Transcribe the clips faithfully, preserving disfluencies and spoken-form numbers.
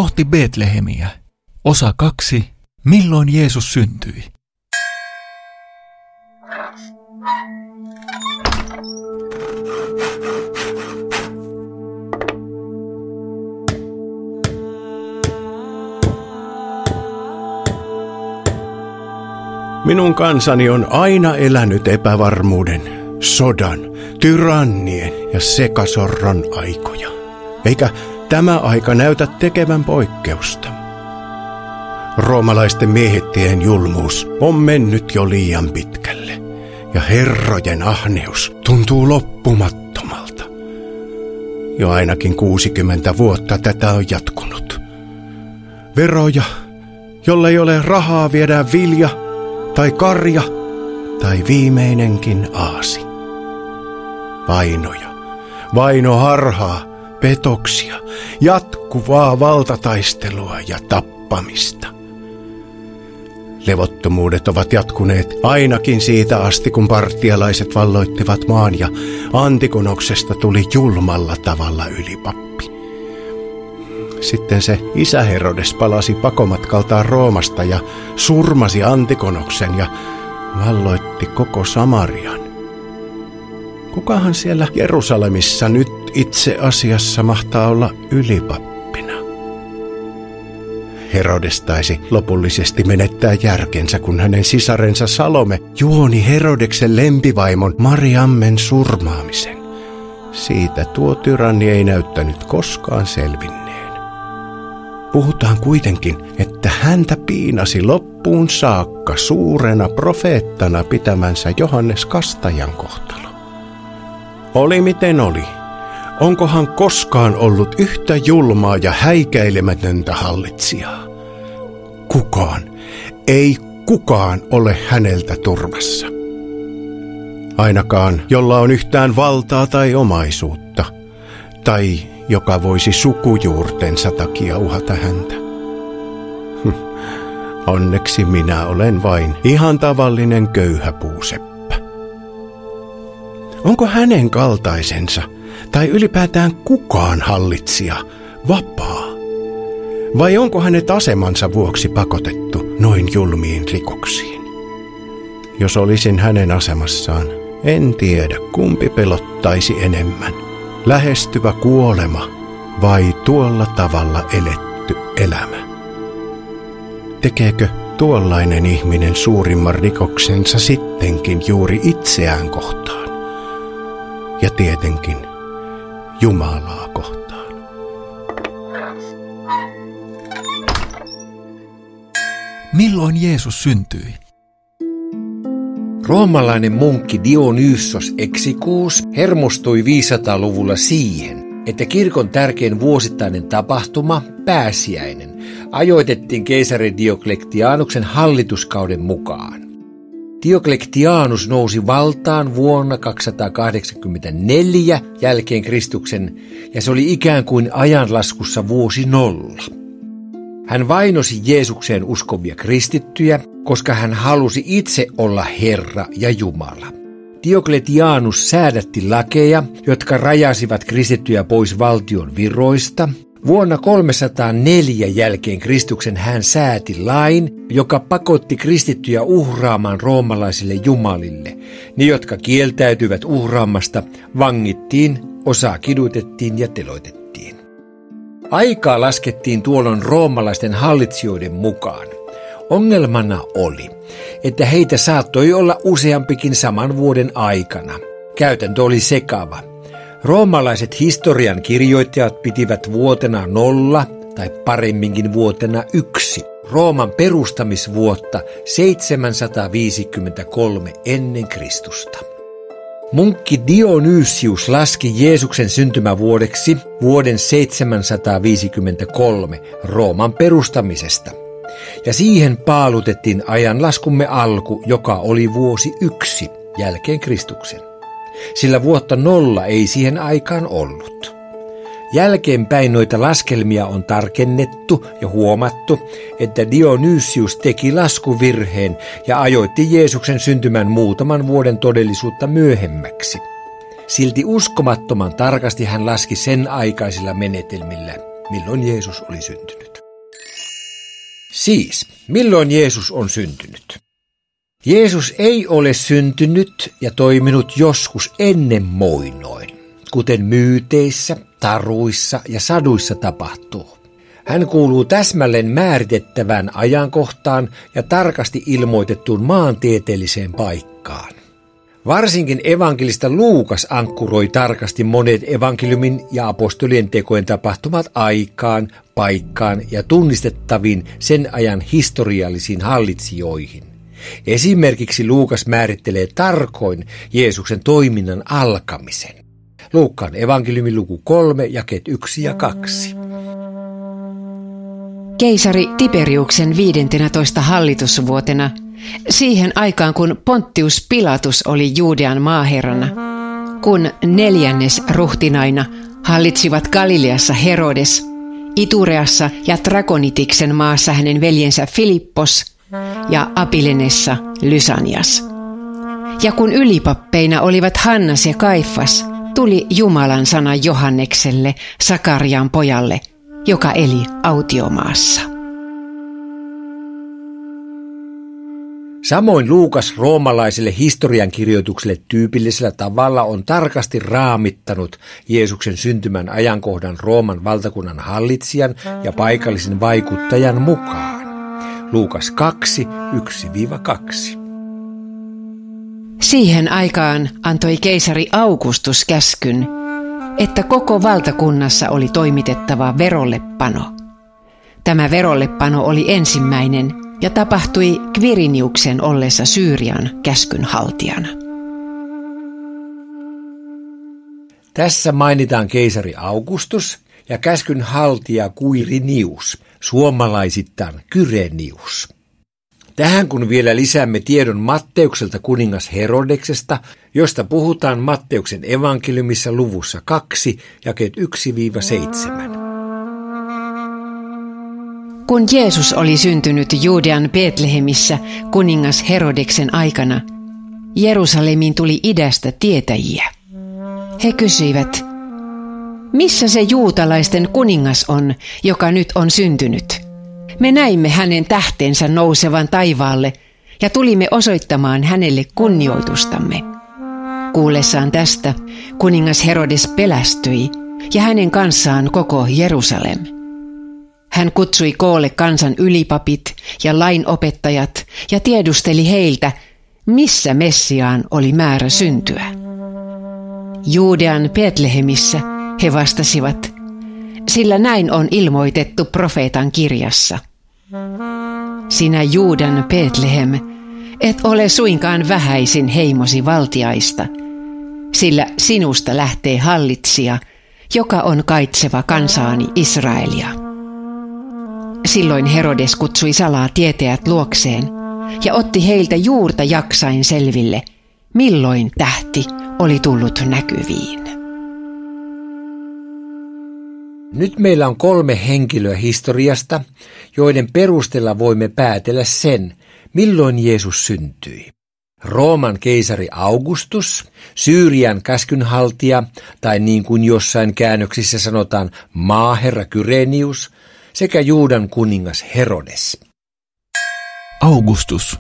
kohti Betlehemiä. Osa kaksi. Milloin Jeesus syntyi? Minun kansani on aina elänyt epävarmuuden, sodan, tyrannien ja sekasorron aikoja. Eikä tämä aika näytä tekevän poikkeusta. Roomalaisten miehittäjien julmuus on mennyt jo liian pitkälle, ja herrojen ahneus tuntuu loppumattomalta. Jo ainakin kuusikymmentä vuotta tätä on jatkunut. Veroja, jollei ole rahaa viedään vilja, tai karja, tai viimeinenkin aasi. Vainoja, vainoharhaa, petoksia, jatkuvaa valtataistelua ja tappamista. Levottomuudet ovat jatkuneet ainakin siitä asti, kun partialaiset valloittivat maan ja Antikonoksesta tuli julmalla tavalla ylipappi. Sitten se isä Herodes palasi pakomatkaltaan Roomasta ja surmasi Antikonoksen ja valloitti koko Samarian. Kukahan siellä Jerusalemissa nyt itse asiassa mahtaa olla ylipappina? Herodes taisi lopullisesti menettää järkensä, kun hänen sisarensa Salome juoni Herodeksen lempivaimon Mariammen surmaamisen. Siitä tuo tyranni ei näyttänyt koskaan selvinneen. Puhutaan kuitenkin, että häntä piinasi loppuun saakka suurena profeettana pitämänsä Johannes Kastajan kohtalo. Oli miten oli. Onkohan koskaan ollut yhtä julmaa ja häikäilemätöntä hallitsijaa? Kukaan, ei kukaan ole häneltä turvassa. Ainakaan, jolla on yhtään valtaa tai omaisuutta, tai joka voisi sukujuurtensa takia uhata häntä. Hm. Onneksi minä olen vain ihan tavallinen köyhä puuseppä. Onko hänen kaltaisensa, tai ylipäätään kukaan hallitsija, vapaa? Vai onko hänet asemansa vuoksi pakotettu noin julmiin rikoksiin? Jos olisin hänen asemassaan, en tiedä kumpi pelottaisi enemmän. Lähestyvä kuolema vai tuolla tavalla eletty elämä? Tekeekö tuollainen ihminen suurimman rikoksensa sittenkin juuri itseään kohtaan? Ja tietenkin Jumalaa kohtaan. Milloin Jeesus syntyi? Roomalainen munkki Dionysos Exiguus hermostui viisisataaluvulla siihen, että kirkon tärkein vuosittainen tapahtuma, pääsiäinen, ajoitettiin keisari Diokletianuksen hallituskauden mukaan. Diokletianus nousi valtaan vuonna kaksisataakahdeksankymmentäneljä jälkeen Kristuksen, ja se oli ikään kuin ajanlaskussa vuosi nolla. Hän vainosi Jeesukseen uskovia kristittyjä, koska hän halusi itse olla Herra ja Jumala. Diokletianus säädätti lakeja, jotka rajasivat kristittyjä pois valtion viroista. Vuonna kolmesataaneljä jälkeen Kristuksen hän sääti lain, joka pakotti kristittyjä uhraamaan roomalaisille jumalille. Ne, jotka kieltäytyivät uhraamasta, vangittiin, osaa kidutettiin ja teloitettiin. Aikaa laskettiin tuolloin roomalaisten hallitsijoiden mukaan. Ongelmana oli, että heitä saattoi olla useampikin saman vuoden aikana. Käytäntö oli sekava. Roomalaiset historian kirjoittajat pitivät vuotena nolla tai paremminkin vuotena yksi Rooman perustamisvuotta seitsemänsataaviisikymmentäkolme ennen Kristusta. Munkki Dionysius laski Jeesuksen syntymävuodeksi vuoden seitsemänsataaviisikymmentäkolme Rooman perustamisesta. Ja siihen paalutettiin ajanlaskumme alku, joka oli vuosi yksi jälkeen Kristuksen. Sillä vuotta nolla ei siihen aikaan ollut. Jälkeenpäin noita laskelmia on tarkennettu ja huomattu, että Dionysius teki laskuvirheen ja ajoitti Jeesuksen syntymän muutaman vuoden todellisuutta myöhemmäksi. Silti uskomattoman tarkasti hän laski sen aikaisilla menetelmillä, milloin Jeesus oli syntynyt. Siis, milloin Jeesus on syntynyt? Jeesus ei ole syntynyt ja toiminut joskus ennen muinoin, kuten myyteissä, taruissa ja saduissa tapahtuu. Hän kuuluu täsmälleen määritettävään ajankohtaan ja tarkasti ilmoitettuun maantieteelliseen paikkaan. Varsinkin evankelista Luukas ankkuroi tarkasti monet evankeliumin ja apostolien tekojen tapahtumat aikaan, paikkaan ja tunnistettaviin sen ajan historiallisiin hallitsijoihin. Esimerkiksi Luukas määrittelee tarkoin Jeesuksen toiminnan alkamisen. Luukkaan evankeliumin luku kolme, jakeet yksi ja kaksi. Keisari Tiberiuksen viidentenätoista hallitusvuotena, siihen aikaan kun Pontius Pilatus oli Juudean maaherrana, kun neljännes ruhtinaina hallitsivat Galileassa Herodes, Itureassa ja Trakonitiksen maassa hänen veljensä Filippos ja Apilenessa Lysanias. Ja kun ylipappeina olivat Hannas ja Kaifas, tuli Jumalan sana Johannekselle, Sakarian pojalle, joka eli autiomaassa. Samoin Luukas roomalaiselle historiankirjoitukselle tyypillisellä tavalla on tarkasti raamittanut Jeesuksen syntymän ajankohdan Rooman valtakunnan hallitsijan ja paikallisen vaikuttajan mukaan. Luukas kaksi, yksi kaksi. Siihen aikaan antoi keisari Augustus käskyn, että koko valtakunnassa oli toimitettava verollepano. Tämä verollepano oli ensimmäinen ja tapahtui Quiriniuksen ollessa Syyrian käskynhaltijana. Tässä mainitaan keisari Augustus ja käskynhaltija Quirinius, suomalaisittain Kyrenius. Tähän kun vielä lisäämme tiedon Matteukselta kuningas Herodeksesta, josta puhutaan Matteuksen evankeliumissa luvussa kaksi, jakeet yksi seitsemän. Kun Jeesus oli syntynyt Juudean Betlehemissä kuningas Herodeksen aikana, Jerusalemiin tuli idästä tietäjiä. He kysyivät, missä se juutalaisten kuningas on, joka nyt on syntynyt? Me näimme hänen tähtensä nousevan taivaalle ja tulimme osoittamaan hänelle kunnioitustamme. Kuullessaan tästä kuningas Herodes pelästyi ja hänen kanssaan koko Jerusalem. Hän kutsui koolle kansan ylipapit ja lainopettajat ja tiedusteli heiltä, missä Messiaan oli määrä syntyä. Juudean Betlehemissä he vastasivat, sillä näin on ilmoitettu profeetan kirjassa. Sinä Juudan Betlehem, et ole suinkaan vähäisin heimosi valtiaista, sillä sinusta lähtee hallitsija, joka on kaitseva kansaani Israelia. Silloin Herodes kutsui salaa tietäjät luokseen ja otti heiltä juurta jaksain selville, milloin tähti oli tullut näkyviin. Nyt meillä on kolme henkilöä historiasta, joiden perusteella voimme päätellä sen, milloin Jeesus syntyi. Rooman keisari Augustus, Syyrian käskynhaltija, tai niin kuin jossain käännöksissä sanotaan maaherra Kyrenius, sekä Juudan kuningas Herodes. Augustus.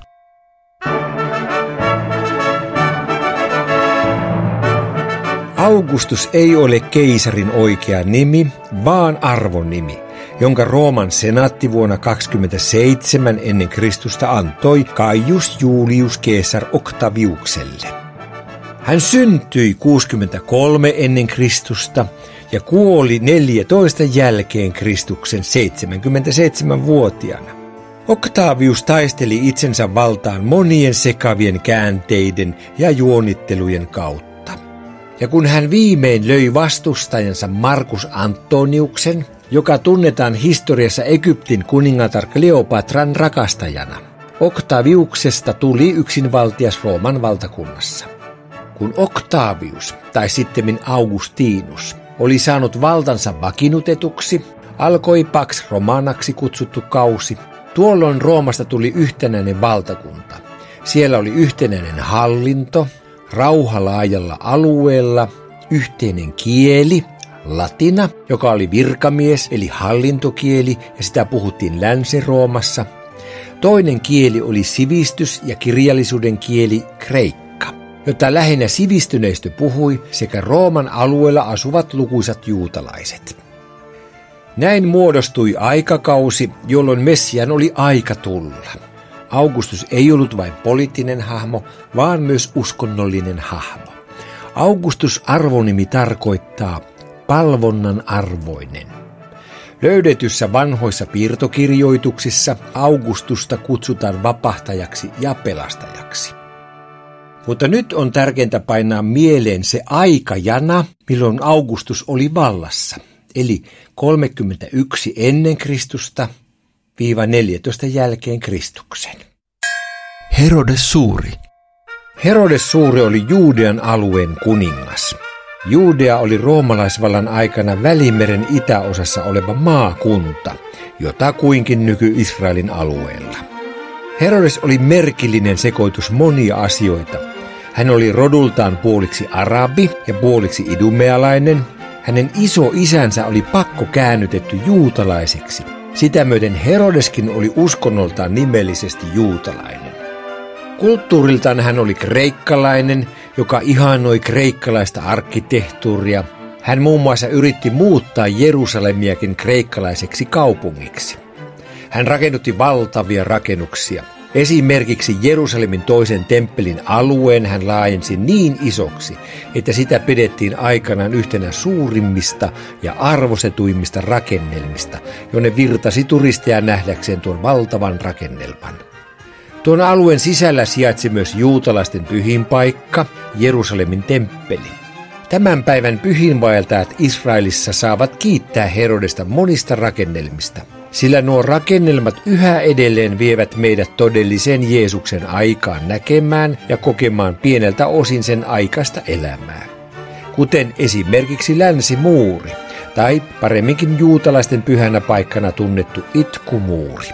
Augustus ei ole keisarin oikea nimi, vaan arvonimi, jonka Rooman senaatti vuonna kaksikymmentäseitsemän ennen Kristusta antoi Gaius Julius Caesar Octaviukselle. Hän syntyi kuusikymmentäkolme ennen Kristusta ja kuoli neljätoista jälkeen Kristuksen seitsemänkymmentäseitsemänvuotiaana. Octavius taisteli itsensä valtaan monien sekavien käänteiden ja juonittelujen kautta. Ja kun hän viimein löi vastustajansa Markus Antoniuksen, joka tunnetaan historiassa Egyptin kuningatar Kleopatran rakastajana, Octaviuksesta tuli yksinvaltias Rooman valtakunnassa. Kun Octavius, tai sittemmin Augustinus, oli saanut valtansa vakiinnutetuksi, alkoi Pax Romanaksi kutsuttu kausi. Tuolloin Roomasta tuli yhtenäinen valtakunta. Siellä oli yhtenäinen hallinto, rauha laajalla alueella, yhteinen kieli, latina, joka oli virkamies eli hallintokieli ja sitä puhuttiin Länsi-Roomassa. Toinen kieli oli sivistys- ja kirjallisuuden kieli kreikka, jota lähinnä sivistyneistö puhui sekä Rooman alueella asuvat lukuisat juutalaiset. Näin muodostui aikakausi, jolloin Messian oli aika tulla. Augustus ei ollut vain poliittinen hahmo, vaan myös uskonnollinen hahmo. Augustus-arvonimi tarkoittaa palvonnan arvoinen. Löydetyssä vanhoissa piirtokirjoituksissa Augustusta kutsutaan vapahtajaksi ja pelastajaksi. Mutta nyt on tärkeintä painaa mieleen se aikajana, milloin Augustus oli vallassa, eli kolmekymmentäyksi ennen Kristusta viiva neljätoista jälkeen Kristuksen. Herodes Suuri. Herodes Suuri oli Juudean alueen kuningas. Judea oli roomalaisvallan aikana Välimeren itäosassa oleva maakunta, jota kuinkin nyky-Israelin alueella. Herodes oli merkillinen sekoitus monia asioita. Hän oli rodultaan puoliksi arabi ja puoliksi idumealainen. Hänen iso isänsä oli pakko käännytetty juutalaiseksi. Sitä myöten Herodeskin oli uskonnoltaan nimellisesti juutalainen. Kulttuuriltaan hän oli kreikkalainen, joka ihanoi kreikkalaista arkkitehtuuria. Hän muun muassa yritti muuttaa Jerusalemiakin kreikkalaiseksi kaupungiksi. Hän rakennutti valtavia rakennuksia. Esimerkiksi Jerusalemin toisen temppelin alueen hän laajensi niin isoksi, että sitä pidettiin aikanaan yhtenä suurimmista ja arvostetuimmista rakennelmista, jonne virtasi turisteja nähdäkseen tuon valtavan rakennelman. Tuon alueen sisällä sijaitsi myös juutalaisten pyhinpaikka, Jerusalemin temppeli. Tämän päivän pyhinvaeltajat Israelissa saavat kiittää Herodesta monista rakennelmista, sillä nuo rakennelmat yhä edelleen vievät meidät todellisen Jeesuksen aikaan näkemään ja kokemaan pieneltä osin sen aikaista elämää. Kuten esimerkiksi Länsimuuri, tai paremminkin juutalaisten pyhänä paikkana tunnettu Itkumuuri.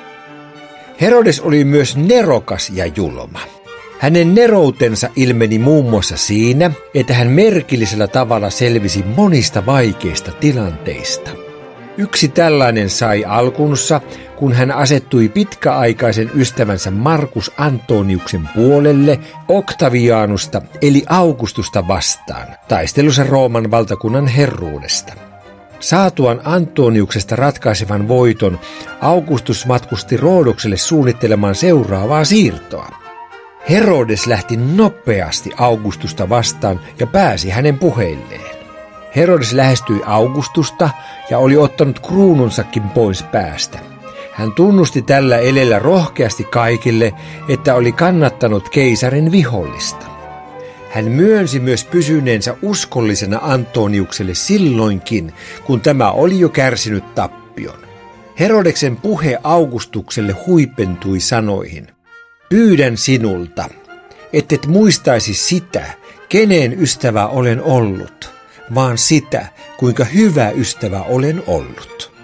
Herodes oli myös nerokas ja julma. Hänen neroutensa ilmeni muun muassa siinä, että hän merkillisellä tavalla selvisi monista vaikeista tilanteista. Yksi tällainen sai alkunsa, kun hän asettui pitkäaikaisen ystävänsä Markus Antoniuksen puolelle Octavianusta eli Augustusta vastaan, taistelussa Rooman valtakunnan herruudesta. Saatuaan Antoniuksesta ratkaisevan voiton, Augustus matkusti Roodokselle suunnittelemaan seuraavaa siirtoa. Herodes lähti nopeasti Augustusta vastaan ja pääsi hänen puheilleen. Herodes lähestyi Augustusta ja oli ottanut kruununsakin pois päästä. Hän tunnusti tällä elellä rohkeasti kaikille, että oli kannattanut keisarin vihollista. Hän myönsi myös pysyneensä uskollisena Antoniukselle silloinkin, kun tämä oli jo kärsinyt tappion. Herodeksen puhe Augustukselle huipentui sanoihin: "Pyydän sinulta, ettet muistaisi sitä, kenen ystävä olen ollut, vaan sitä, kuinka hyvä ystävä olen ollut."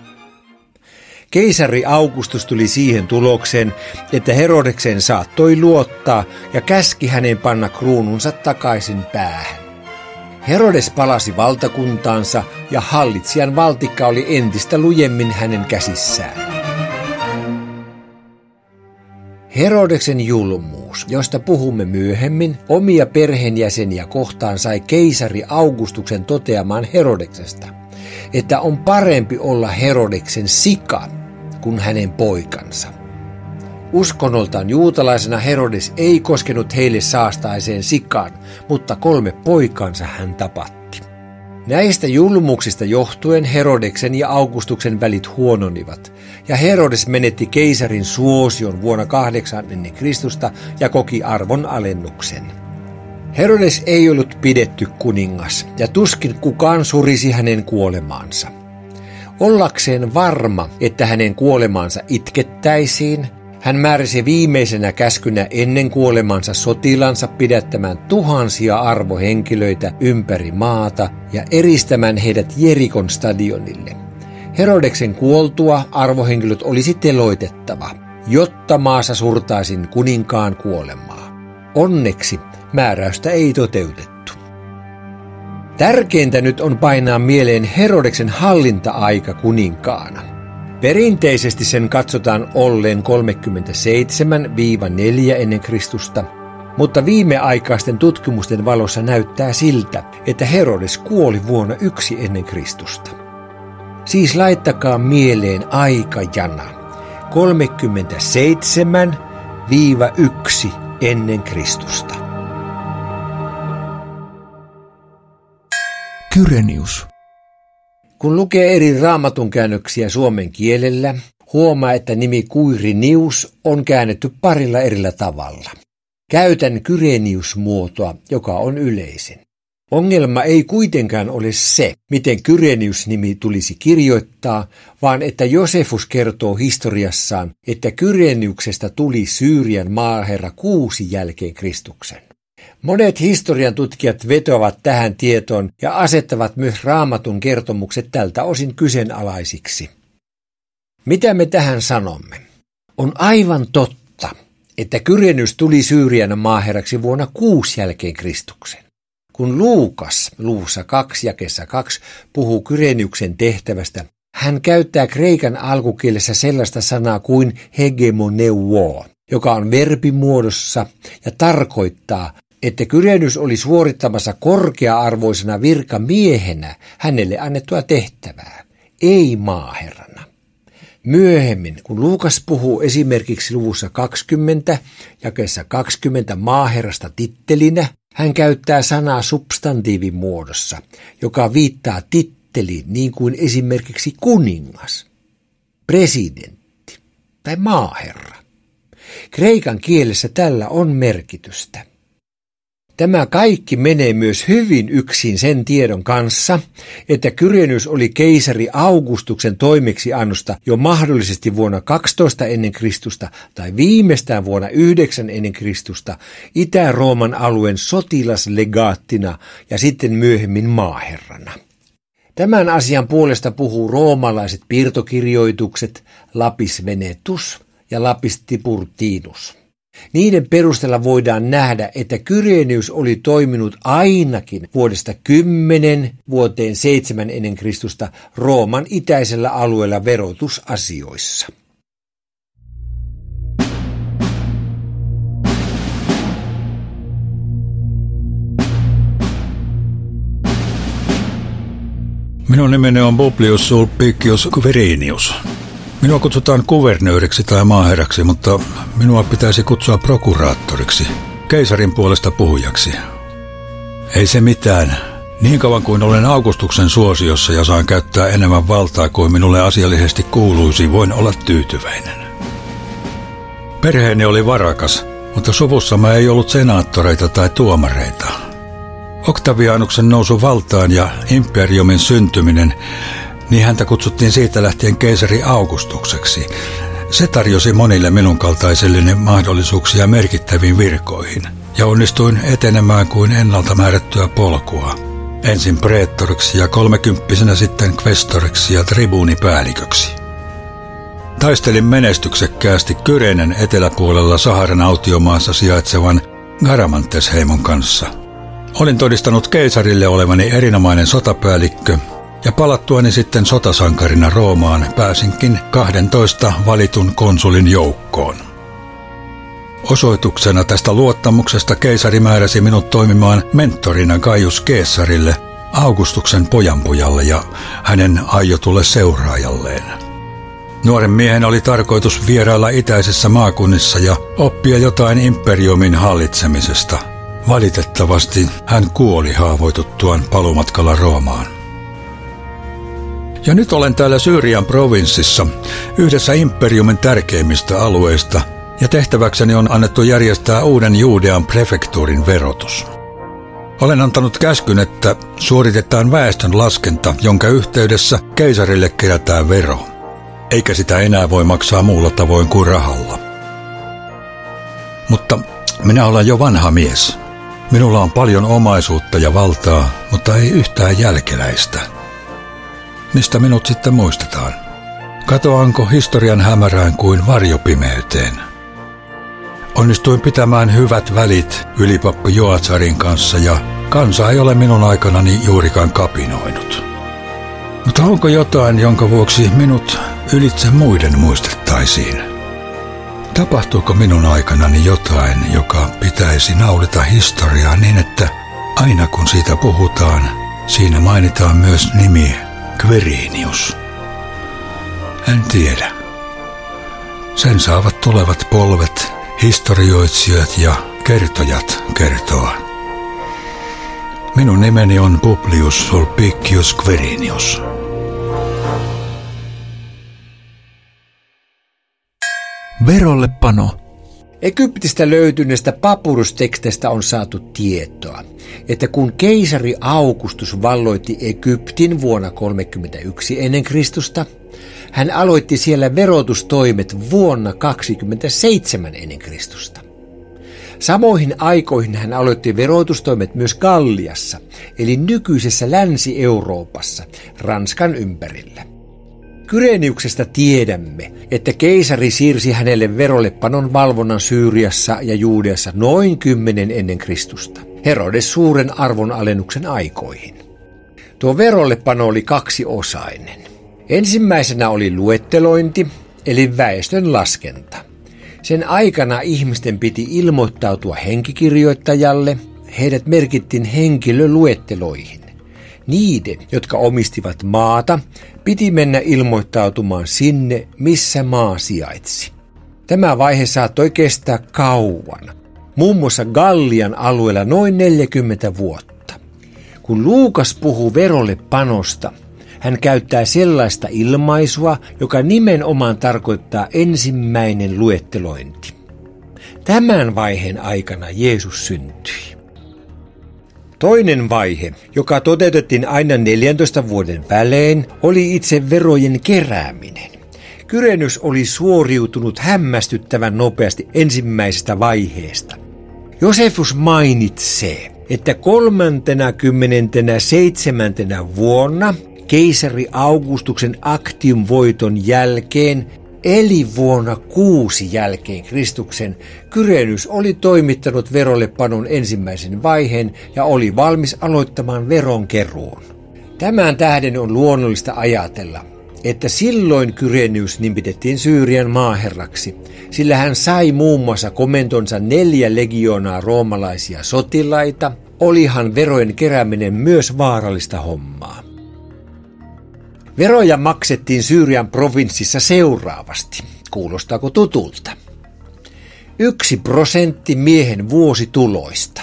Keisari Augustus tuli siihen tulokseen, että Herodeksen saattoi luottaa ja käski hänen panna kruununsa takaisin päähän. Herodes palasi valtakuntaansa ja hallitsijan valtikka oli entistä lujemmin hänen käsissään. Herodeksen julmuus, josta puhumme myöhemmin, omia perheenjäseniä kohtaan sai keisari Augustuksen toteamaan Herodeksesta, että on parempi olla Herodeksen sika kuin hänen poikansa. Uskonnoltaan juutalaisena Herodes ei koskenut heille saastaiseen sikaan, mutta kolme poikaansa hän tapatti. Näistä julmuuksista johtuen Herodeksen ja Augustuksen välit huononivat, ja Herodes menetti keisarin suosion vuonna kahdeksan ennen Kristusta ja koki arvon alennuksen. Herodes ei ollut pidetty kuningas, ja tuskin kukaan surisi hänen kuolemaansa. Ollakseen varma, että hänen kuolemaansa itkettäisiin, hän määräsi viimeisenä käskynä ennen kuolemansa sotilansa pidättämään tuhansia arvohenkilöitä ympäri maata ja eristämään heidät Jerikon stadionille. Herodeksen kuoltua arvohenkilöt olisi teloitettava, jotta maassa surtaisin kuninkaan kuolemaa. Onneksi määräystä ei toteutettu. Tärkeintä nyt on painaa mieleen Herodeksen hallinta-aika kuninkaana. Perinteisesti sen katsotaan olleen kolmekymmentäseitsemän neljä ennen Kristusta, mutta viimeaikaisten tutkimusten valossa näyttää siltä, että Herodes kuoli vuonna yksi ennen Kristusta. Siis laittakaa mieleen aikajana kolmekymmentäseitsemän yksi ennen Kristusta. Kyrenius. Kun lukee eri raamatun käännöksiä suomen kielellä, huomaa, että nimi Kuirinius on käännetty parilla erillä tavalla. Käytän Kyrenius-muotoa, joka on yleisin. Ongelma ei kuitenkaan ole se, miten Kyrenius-nimi tulisi kirjoittaa, vaan että Josefus kertoo historiassaan, että Kyreniuksesta tuli Syyrian maaherra kuusi jälkeen Kristuksen. Monet historian tutkijat vetoavat tähän tietoon ja asettavat myös Raamatun kertomukset tältä osin kyseenalaisiksi. Mitä me tähän sanomme? On aivan totta, että Kyrenius tuli Syyrian maaherraksi vuonna kuusi jälkeen Kristuksen. Kun Luukas luvussa kaksi jakeessa kaksi puhuu Kyreniuksen tehtävästä, hän käyttää kreikan alkukielessä sellaista sanaa kuin hegemoneuo, joka on verbimuodossa ja tarkoittaa, että Kyrenius oli suorittamassa korkea-arvoisena virkamiehenä hänelle annettua tehtävää, ei maaherrana. Myöhemmin, kun Luukas puhuu esimerkiksi luvussa kaksikymmentä, jakeessa kaksikymmentä maaherrasta tittelinä, hän käyttää sanaa substantiivimuodossa, joka viittaa titteliin niin kuin esimerkiksi kuningas, presidentti tai maaherra. Kreikan kielessä tällä on merkitystä. Tämä kaikki menee myös hyvin yksin sen tiedon kanssa, että Kyrenius oli keisari Augustuksen toimeksiannosta jo mahdollisesti vuonna kaksitoista ennen Kristusta tai viimeistään vuonna yhdeksän ennen Kristusta Itä-Rooman alueen sotilaslegaattina ja sitten myöhemmin maaherrana. Tämän asian puolesta puhuu roomalaiset piirtokirjoitukset Lapis Venetus ja Lapis Tiburtinus. Niiden perusteella voidaan nähdä, että Kyrenius oli toiminut ainakin vuodesta kymmenen vuoteen seitsemän ennen Kristusta Rooman itäisellä alueella verotusasioissa. Minun nimeni on Publius Sulpicius Quirinius. Minua kutsutaan kuvernööriksi tai maaherraksi, mutta minua pitäisi kutsua prokuraattoriksi, keisarin puolesta puhujaksi. Ei se mitään. Niin kauan kuin olen Augustuksen suosiossa ja saan käyttää enemmän valtaa kuin minulle asiallisesti kuuluisi, voin olla tyytyväinen. Perheeni oli varakas, mutta suvussamme ei ollut senaattoreita tai tuomareita. Octavianuksen nousu valtaan ja imperiumin syntyminen, niin häntä kutsuttiin siitä lähtien keisari Augustukseksi. Se tarjosi monille minun kaltaiselleni mahdollisuuksia merkittäviin virkoihin, ja onnistuin etenemään kuin ennalta määrättyä polkua. Ensin preettoriksi ja kolmekymppisenä sitten questoriksi ja tribuunipäälliköksi. Taistelin menestyksekkäästi Kyrenen eteläpuolella Saharan autiomaassa sijaitsevan Garamantes-heimon kanssa. Olin todistanut keisarille olevani erinomainen sotapäällikkö, ja palattuani sitten sotasankarina Roomaan pääsinkin kahdentoista valitun konsulin joukkoon. Osoituksena tästä luottamuksesta keisari määräsi minut toimimaan mentorina Gaius Caesarille, Augustuksen pojanpojalle ja hänen aiotulle seuraajalleen. Nuoren miehen oli tarkoitus vierailla itäisissä maakunnissa ja oppia jotain imperiumin hallitsemisesta. Valitettavasti hän kuoli haavoituttuaan paluumatkalla Roomaan. Ja nyt olen täällä Syyrian provinssissa, yhdessä imperiumin tärkeimmistä alueista, ja tehtäväkseni on annettu järjestää uuden Juudean prefektuurin verotus. Olen antanut käskyn, että suoritetaan väestön laskenta, jonka yhteydessä keisarille kerätään vero, eikä sitä enää voi maksaa muulla tavoin kuin rahalla. Mutta minä olen jo vanha mies. Minulla on paljon omaisuutta ja valtaa, mutta ei yhtään jälkeläistä. Mistä minut sitten muistetaan? Katoanko historian hämärään kuin varjopimeyteen? Onnistuin pitämään hyvät välit ylipappi Joatsarin kanssa ja kansa ei ole minun aikanani juurikaan kapinoinut. Mutta onko jotain, jonka vuoksi minut ylitse muiden muistettaisiin? Tapahtuuko minun aikanani jotain, joka pitäisi naulita historiaa niin, että aina kun siitä puhutaan, siinä mainitaan myös nimi Quirinius? En tiedä. Sen saavat tulevat polvet, historioitsijat ja kertojat kertoa. Minun nimeni on Publius Sulpicius Quirinius. Verollepano. Egyptistä löytyneestä papyrusteksteistä on saatu tietoa, että kun keisari Augustus valloitti Egyptin vuonna kolmekymmentäyksi ennen Kristusta, hän aloitti siellä verotustoimet vuonna kaksikymmentäseitsemän ennen Kristusta. Samoihin aikoihin hän aloitti verotustoimet myös Galliassa, eli nykyisessä Länsi-Euroopassa, Ranskan ympärillä. Kyreniuksesta tiedämme, että keisari siirsi hänelle verollepanon valvonnan Syyriassa ja Juudeassa noin kymmenen ennen Kristusta, Herodes suuren arvonalennuksen aikoihin. Tuo verollepano oli kaksiosainen. Ensimmäisenä oli luettelointi, eli väestön laskenta. Sen aikana ihmisten piti ilmoittautua henkikirjoittajalle, heidät merkittiin henkilöluetteloihin. Niiden, jotka omistivat maata, piti mennä ilmoittautumaan sinne, missä maa sijaitsi. Tämä vaihe saattoi kestää kauan, muun muassa Gallian alueella noin neljäkymmentä vuotta. Kun Luukas puhuu verollepanosta, hän käyttää sellaista ilmaisua, joka nimenomaan tarkoittaa ensimmäinen luettelointi. Tämän vaiheen aikana Jeesus syntyi. Toinen vaihe, joka toteutettiin aina neljäntoista vuoden välein, oli itse verojen kerääminen. Kyrenius oli suoriutunut hämmästyttävän nopeasti ensimmäisestä vaiheesta. Josefus mainitsee, että kolmantena kymmenentenä seitsemäntenä vuonna keisari Augustuksen Actium voiton jälkeen, eli vuonna kuusi jälkeen Kristuksen, Kyrenius oli toimittanut verollepanon ensimmäisen vaiheen ja oli valmis aloittamaan veronkeruun. Tämän tähden on luonnollista ajatella, että silloin Kyrenius nimitettiin Syyrian maaherraksi, sillä hän sai muun muassa komentonsa neljä legioonaa roomalaisia sotilaita, olihan verojen kerääminen myös vaarallista hommaa. Veroja maksettiin Syyrian provinssissa seuraavasti. Kuulostaako tutulta? Yksi prosentti miehen vuosituloista.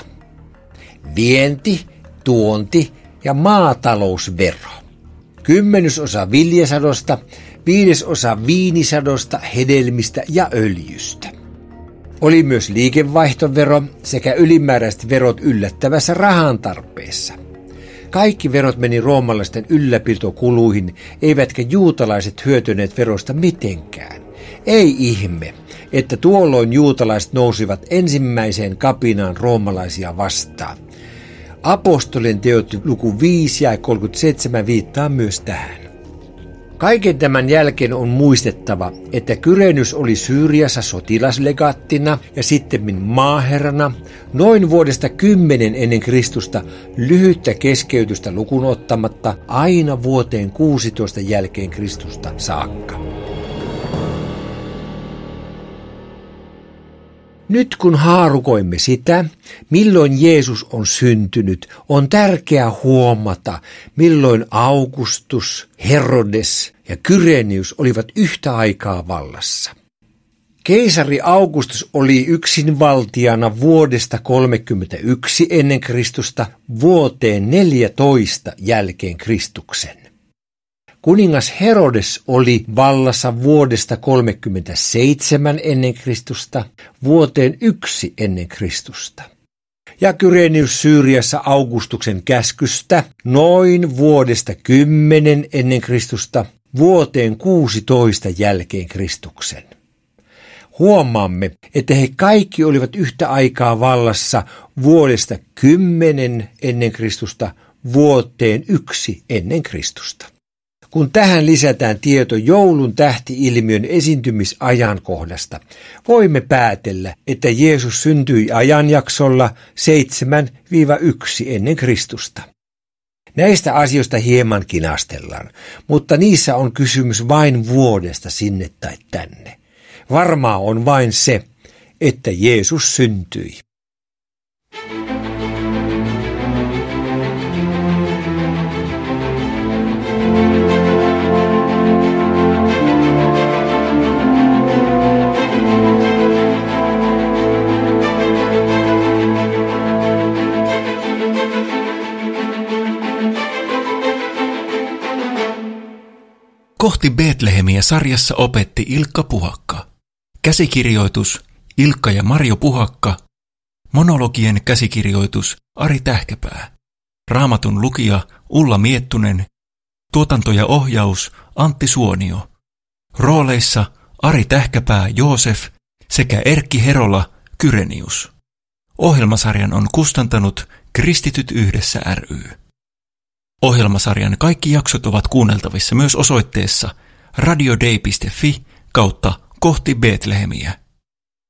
Vienti, tuonti ja maatalousvero. Kymmenysosa viljasadosta, viidesosa viinisadosta, hedelmistä ja öljystä. Oli myös liikevaihtovero sekä ylimääräiset verot yllättävässä rahantarpeessa. Kaikki verot meni roomalaisten ylläpitokuluihin, eivätkä juutalaiset hyötyneet verosta mitenkään. Ei ihme, että tuolloin juutalaiset nousivat ensimmäiseen kapinaan roomalaisia vastaan. Apostolien teot luku viisi ja kolmekymmentäseitsemän viittaa myös tähän. Kaiken tämän jälkeen on muistettava, että Kyrenius oli Syyriassa sotilaslegaattina ja sittemmin maaherrana noin vuodesta kymmenen ennen Kristusta lyhyttä keskeytystä lukuun ottamatta aina vuoteen kuusitoista jälkeen Kristusta saakka. Nyt kun haarukoimme sitä, milloin Jeesus on syntynyt, on tärkeää huomata, milloin Augustus, Herodes ja Kyrenius olivat yhtä aikaa vallassa. Keisari Augustus oli yksinvaltiana vuodesta kolmekymmentäyksi ennen Kristusta vuoteen neljätoista jälkeen Kristuksen. Kuningas Herodes oli vallassa vuodesta kolmekymmentäseitsemän ennen Kristusta vuoteen yksi ennen Kristusta. Ja Kyrenius Syyriassa Augustuksen käskystä noin vuodesta kymmenen ennen Kristusta vuoteen kuusitoista jälkeen Kristuksen. Huomaamme, että he kaikki olivat yhtä aikaa vallassa vuodesta kymmenen ennen Kristusta vuoteen yksi ennen Kristusta. Kun tähän lisätään tieto joulun tähti-ilmiön esiintymisajankohdasta, voimme päätellä, että Jeesus syntyi ajanjaksolla seitsemän yksi ennen Kristusta. Näistä asioista hieman kinastellaan, mutta niissä on kysymys vain vuodesta sinne tai tänne. Varmaa on vain se, että Jeesus syntyi. Kohti Betlehemiä -sarjassa opetti Ilkka Puhakka. Käsikirjoitus Ilkka ja Marjo Puhakka. Monologien käsikirjoitus Ari Tähkäpää. Raamatun lukija Ulla Miettunen. Tuotanto ja ohjaus Antti Suonio. Rooleissa Ari Tähkäpää Joosef sekä Erkki Herola Kyrenius. Ohjelmasarjan on kustantanut Kristityt yhdessä ry. Ohjelmasarjan kaikki jaksot ovat kuunneltavissa myös osoitteessa radiodei piste fi kautta kohti Betlehemiä.